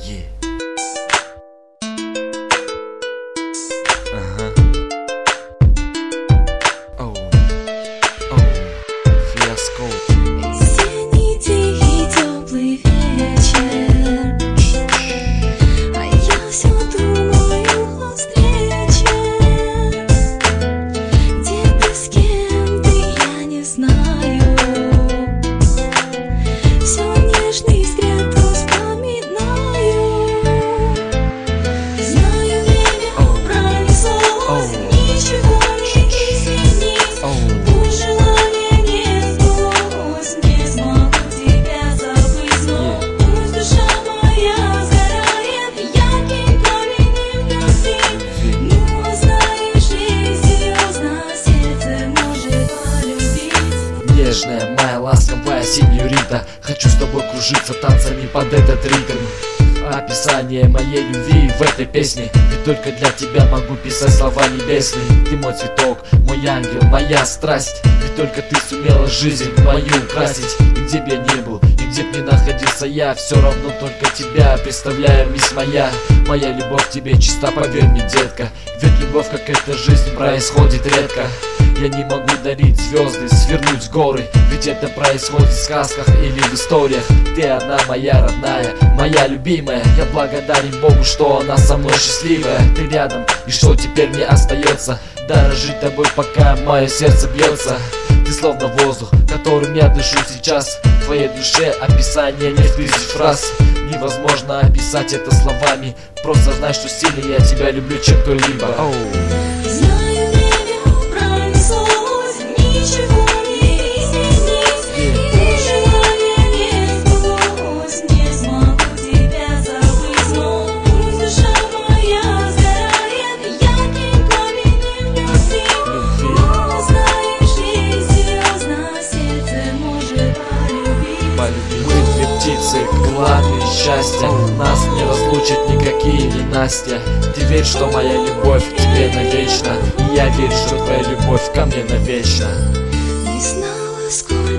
Yeah. Oh, Fiasco. Осенний тихий теплый вечер, а я все думаю о встрече. Где ты, с кем ты, я не знаю. Все нежный взгляд вспоминаю. Знаю, время пронеслось, ничего не изменить. Пусть желания не сбылось, не смогу тебя забыть, но пусть душа моя сгорает ярким пламенем любви. Ну, а знаешь ли, серьезно, сердце может полюбить. Нежная моя ласковая сеньорита, хочу с тобой кружиться танцами под этот ритм. Описание моей любви в этой песне, ведь только для тебя могу писать слова небесные. Ты мой цветок, мой ангел, моя страсть, ведь только ты сумела жизнь мою украсить. И где б я ни был, и где б ни находился я, все равно только тебя представляю, мисс моя. Моя любовь к тебе чиста, поверь мне, детка, ведь любовь, как эта жизнь, происходит редко. Я не могу дарить звезды, свернуть горы, ведь это происходит в сказках или в историях. Ты одна моя родная, моя любимая. Я благодарен Богу, что она со мной счастливая. Ты рядом, и что теперь мне остается? Дорожить тобой, пока мое сердце бьется. Ты словно воздух, которым я дышу сейчас. В твоей душе описание не в тысяч фраз. Невозможно описать это словами. Просто знай, что сильнее я тебя люблю, чем кто-либо. Знаю, время пронеслось, ничего не изменить. Пусть желания не сбылось, не смогу тебя забыть, но пусть душа моя сгорает ярким пламенем любви. Но знаешь ли, серьезно, сердце может полюбить. Мы две птицы, клады счастья, нас не разлучат никакие ненастья. Ты верь, что моя любовь к тебе навечно, и я верю, что твоя любовь ко мне навечно. Не знала, сколько